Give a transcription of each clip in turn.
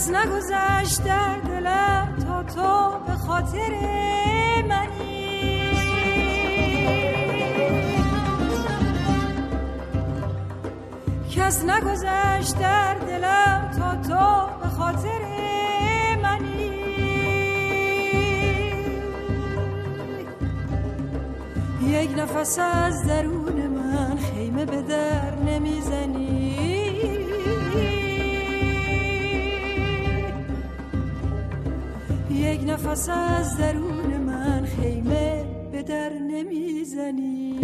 کس نگذشت در دلم تا تو به خاطر منی. کس نگذشت در دلم تا تو به خاطر منی. یک نفس از درون من خیمه به در نمیزنی. یک نفس از درون من خیمه به در نمیزنی.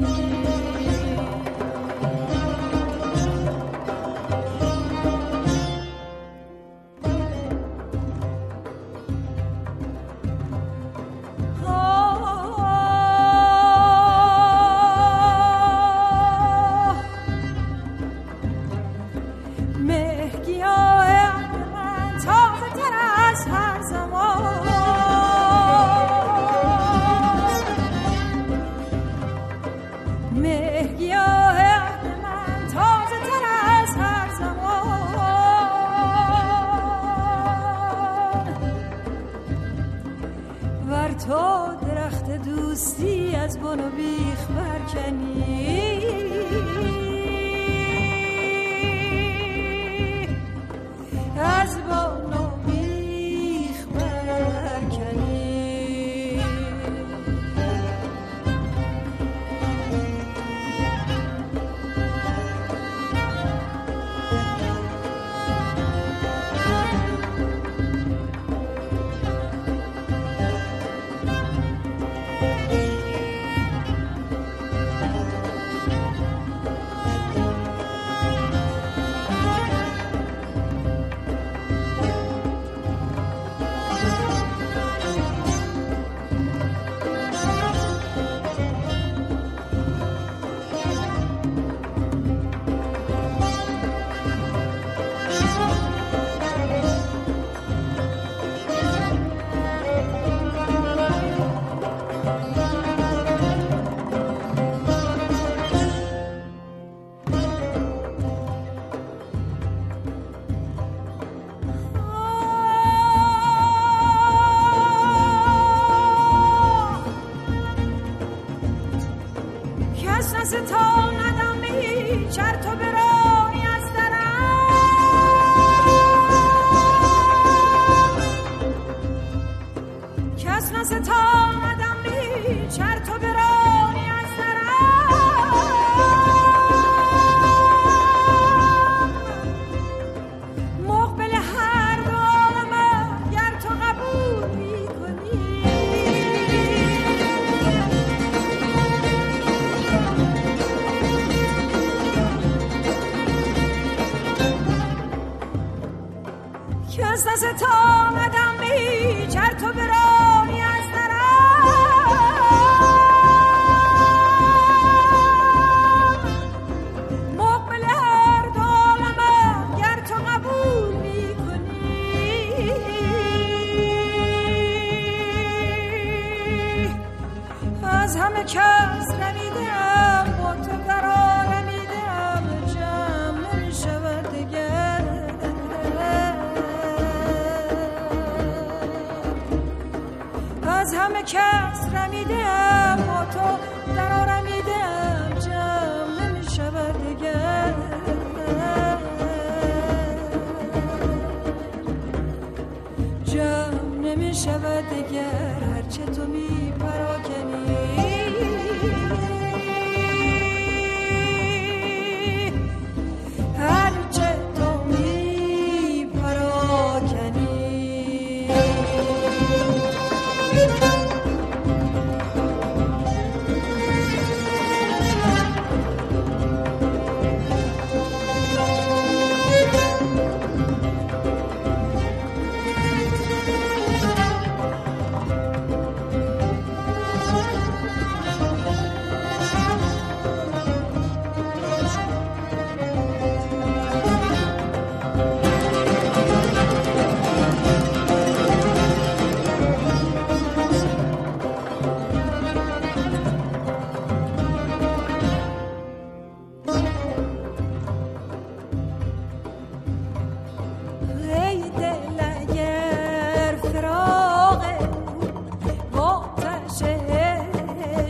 دوستی از بن و بیخ برکنی. از بن و بیخ برکنی.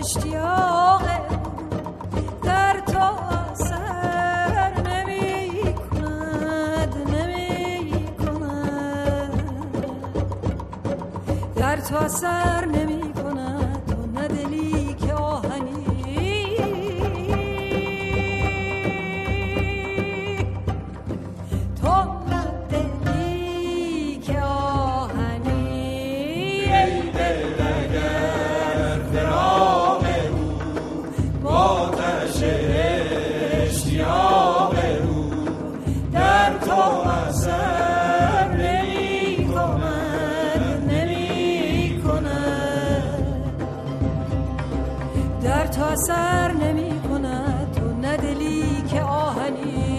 اشتیاق در تو اثر نمی کند در تو اثر نمی کند تو نه دلی که آهنی اثر نمی کند تو ندلی که آهنی